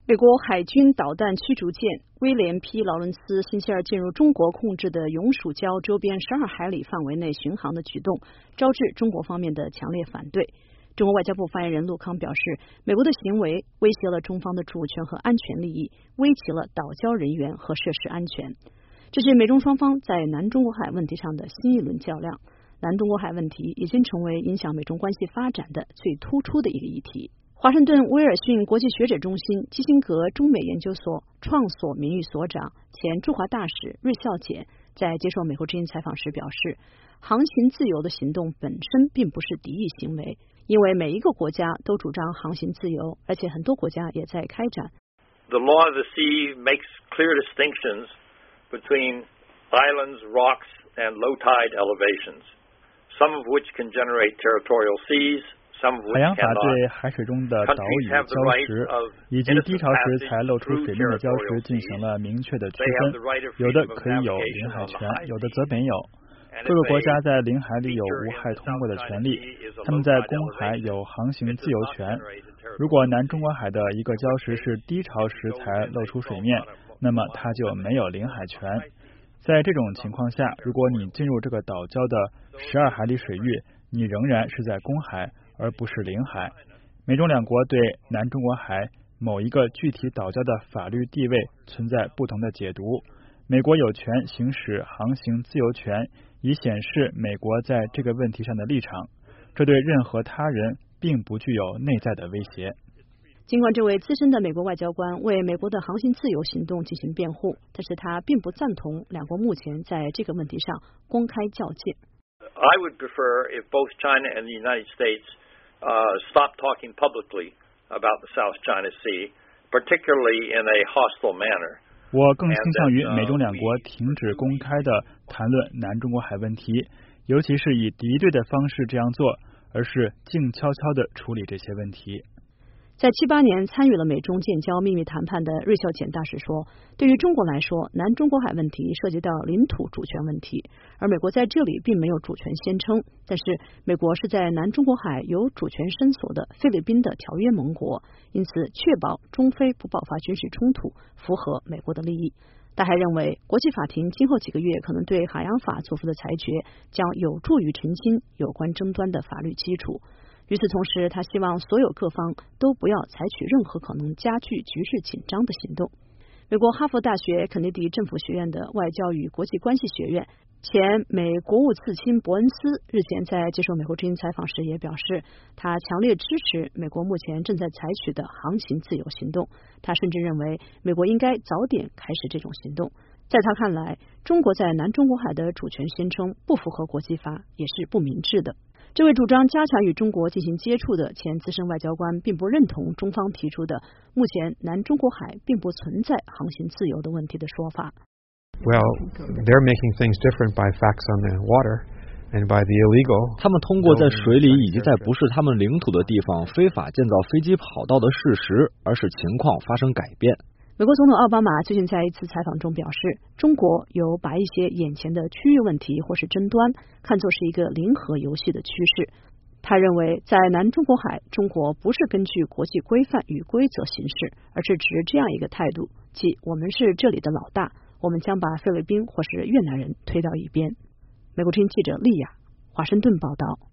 美国海军导弹驱逐舰威廉 ·P. 劳伦斯星期二进入中国控制的永暑礁周边12海里范围内巡航的举动，招致中国方面的强烈反对。中国外交部发言人陆康表示，美国的行为威胁了中方的主权和安全利益，危及了岛礁人员和设施安全。这是美中双方在南中国海问题上的新一轮较量。南中国海问题已经成为影响美中关系发展的最突出的一个议题。华盛顿威尔逊国际学者中心基辛格中美研究所创所名誉所长、前驻华大使芮孝简在接受美国之音采访时表示，航行自由的行动本身并不是敌意行为，因为每一个国家都主张航行自由，而且很多国家也在开展。 The law of the sea makes clear distinctions between islands, rocks, and low tide elevations, some of which can generate territorial seas. 海洋法对海水中的岛屿、礁石以及低潮时才露出水面的礁石进行了明确的区分，有的可以有领海权，有的则没有。各个国家在领海里有无害通过的权利，他们在公海有航行自由权。如果南中国海的一个礁石是低潮时才露出水面，那么它就没有领海权。在这种情况下，如果你进入这个岛礁的12海里水域，你仍然是在公海而不是领海。美中两国对南中国海某一个具体岛礁的法律地位存在不同的解读。美国有权行使航行自由权，以显示美国在这个问题上的立场，这对任何他人并不具有内在的威胁。 尽管这位资深的美国外交官为美国的航行自由行动进行辩护，但是他并不赞同两国目前在这个问题上公开较劲。 I would prefer if both China and the United States stop talking publicly about the South China Sea, particularly in a hostile manner. 我更倾向于美中两国停止公开的谈论南中国海问题，尤其是以敌对的方式这样做，而是静悄悄地处理这些问题。 在78年参与了美中建交秘密谈判的芮孝简大使说，对于中国来说，南中国海问题涉及到领土主权问题，而美国在这里并没有主权宣称，但是美国是在南中国海有主权伸索的菲律宾的条约盟国，因此确保中非不爆发军事冲突符合美国的利益。他还认为，国际法庭今后几个月可能对海洋法做出的裁决将有助于澄清有关争端的法律基础。与此同时，他希望所有各方都不要采取任何可能加剧局势紧张的行动。美国哈佛大学肯尼迪政府学院的外交与国际关系学院前美国务次卿伯恩斯日前在接受美国之音采访时也表示，他强烈支持美国目前正在采取的航行自由行动。他甚至认为美国应该早点开始这种行动。在他看来，中国在南中国海的主权宣称不符合国际法，也是不明智的。这位主张加强与中国进行接触的前资深外交官并不认同中方提出的目前南中国海并不存在航行自由的问题的说法。 Well, they're making things different by facts on the water and by the illegal. 他们通过在水里以及在不是他们领土的地方非法建造飞机跑道的事实，而使情况发生改变。 美国总统奥巴马最近在一次采访中表示，中国有把一些眼前的区域问题或是争端看作是一个零和游戏的趋势。他认为，在南中国海，中国不是根据国际规范与规则行事，而是持这样一个态度，即我们是这里的老大，我们将把菲律宾或是越南人推到一边。美国之音记者丽亚，华盛顿报道。